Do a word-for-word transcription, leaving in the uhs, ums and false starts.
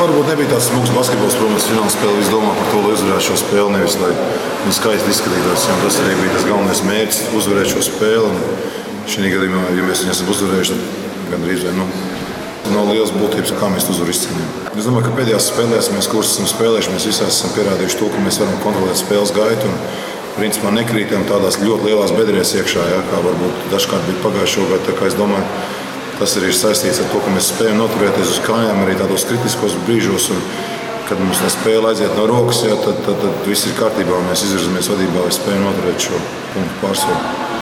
varbūt nebija tāds smags basketbols, protams, fināla spēle. Visi domā par to, lai uzvarētu šo spēli, nevis lai viņi skaisti izskatītos. Un tas arī bija tas galvenais mērķis - uzvarēt šo spēli. Un šī gadījumā, ja mēs viņu esam uzvarējuši, tad gandrīz vai nu. Nav liels būtības, kā mēs to uzvaru izcīnījām. Es domāju, ka pēdējās spēlēs, mēs, kuras esam spēlējuši, mēs visi esam pierādījuši to, ka mēs varam kontrolēt spēles gaitu. Un, principā, nekrītam tādās ļoti lielās bedrēs iekšā, ja, kā varbūt dažkārt bija pagājušo gadu. Tā kā es domāju, tas arī ir saistīts ar to, ka mēs spējam noturēties uz kājām arī tādos kritiskos brīžos. Un, kad mums tā spēle aiziet no rokas, ja, tad, tad, tad viss ir kārtībā un mēs izvirzamies vadībā, lai spējam noturēt šo punktu pārsvaru.